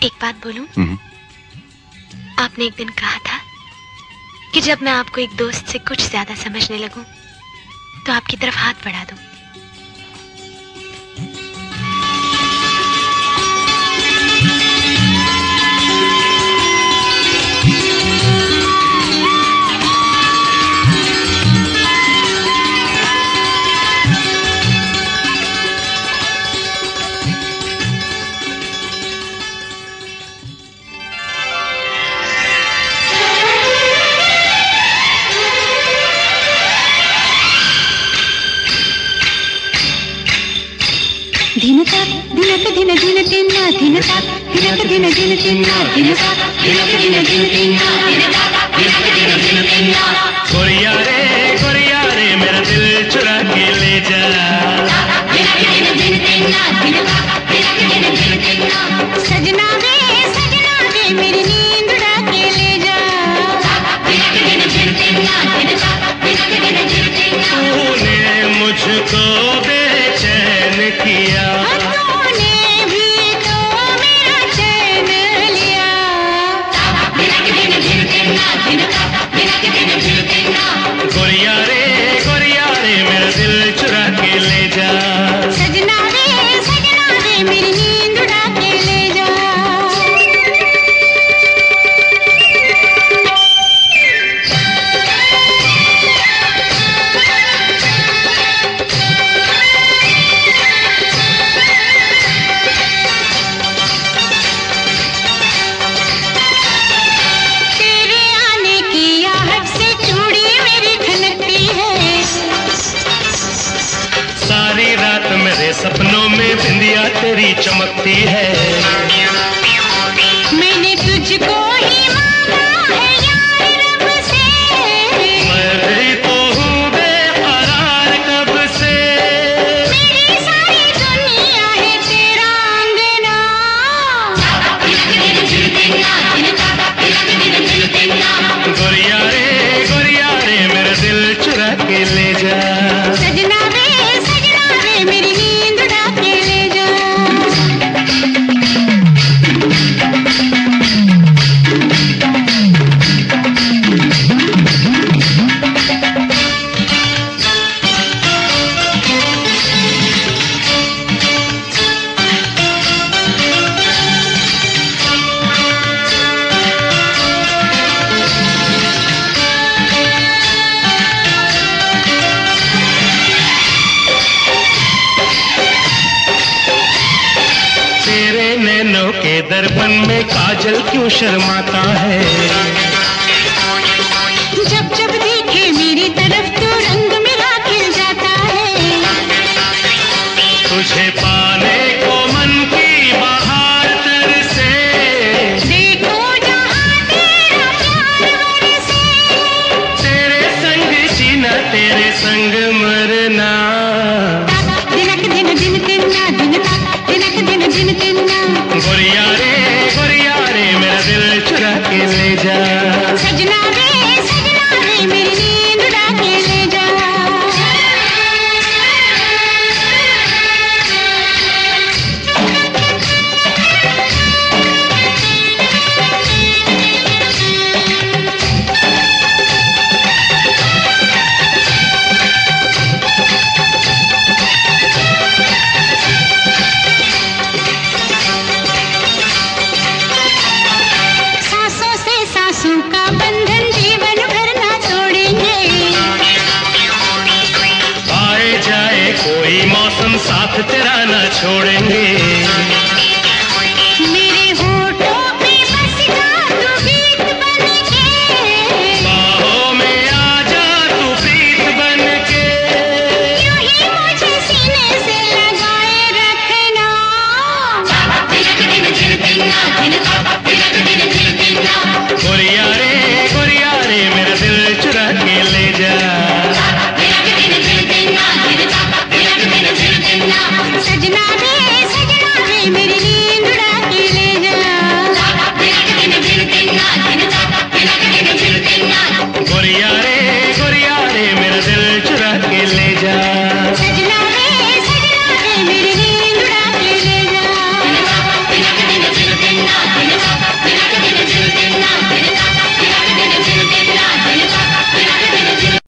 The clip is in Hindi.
एक बात बोलूं? आपने एक दिन कहा था कि जब मैं आपको एक दोस्त से कुछ ज्यादा समझने लगूं तो आपकी तरफ हाथ बढ़ा दूं। गोरिया रे मेरा दिल चुरा के ले जा। सजना वे मेरी नींद उड़ा के ले जा। तूने मुझको बेचैन किया, गोरिया रे मेरा दिल चुरा के ले जा। सजना वे मेरी नींद उड़ा के ले जा। तेरे आने की आहट से चूड़ी मेरी खनकती है। सारी रात मेरे सपनों में बिंदिया तेरी चमकती है। मैंने तुझको ही मांगा है यार रब से। मैं भी तो हूँ बेकरार कब से। मेरी सारी दुनिया है तेरा अंगना। गोरिया रे मेरा दिल चुरा के ले जा। सजना वे मेरी नींद उड़ा के ले जा। तेरे नैनों के दर्पण में काजल क्यों शर्माता है। जब जब देखे मेरी तरफ तो रंग मेरा खिल जाता है। तुझे पाने को मन की बहार तरसे। देखो जहाँ तेरा प्यार बरसे। तेरे संग जीना तेरे संग मरना। दिनक दिन दिन तिन्ना दिनका दिनक दिन दिन तिन्ना। गोरिया रे मेरा दिल चुरा के ले जा। सजना वे मेरी नींद उड़ा के ले जा। सांसों से सांसों का बंधन जीवन भर ना तोड़ेंगे। आए जाए कोई मौसम साथ तेरा न छोड़ेंगे।